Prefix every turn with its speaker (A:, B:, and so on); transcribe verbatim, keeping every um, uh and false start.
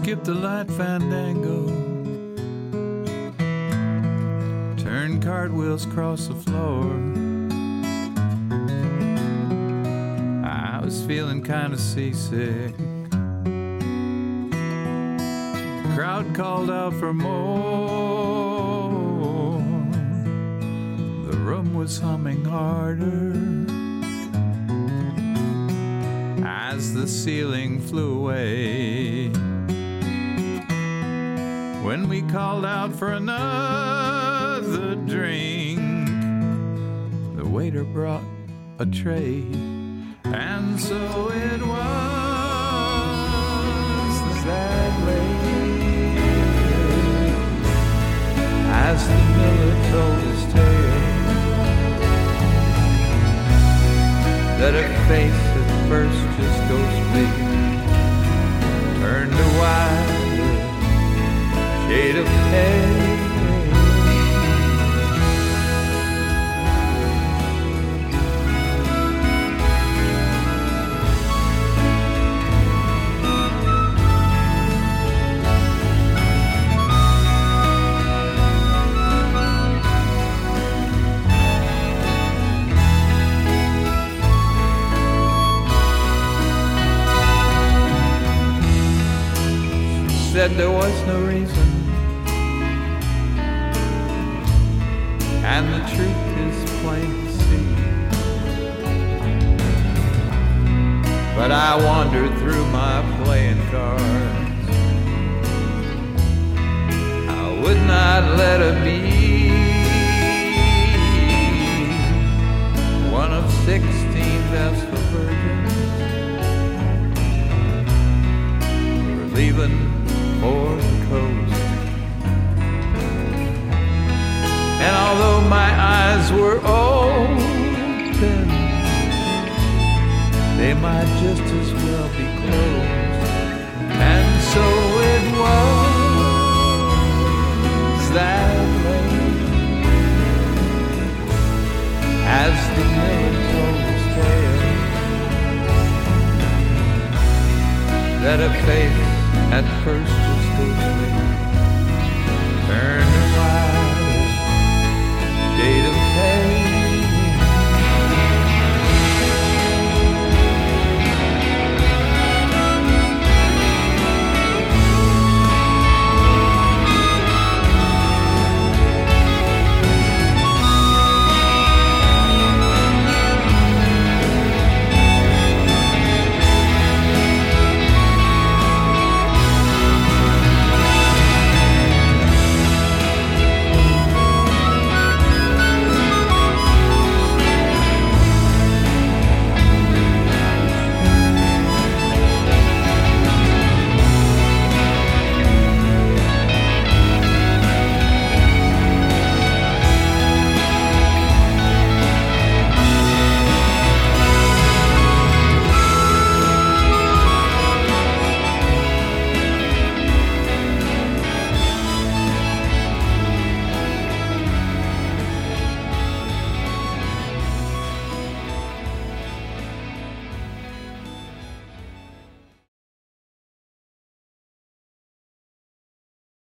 A: skip the light fandango, turn cartwheels across the floor. I was feeling kind of seasick. The crowd called out for more. The room was humming harder as the ceiling flew away. When we called out for another drink, the waiter brought a tray, and so it was that late, as the miller told his tale, that a face at first just goes pale, turned to white, shade of pale. Said there was no reason, and the truth is plain to see. But I wandered through my playing cards. I would not let her be one of sixteen vestal virgins. We're leaving for the coast, and although my eyes were open, they might just as well be closed. And so it was that late, as the miller told his tale, that a face at first just goes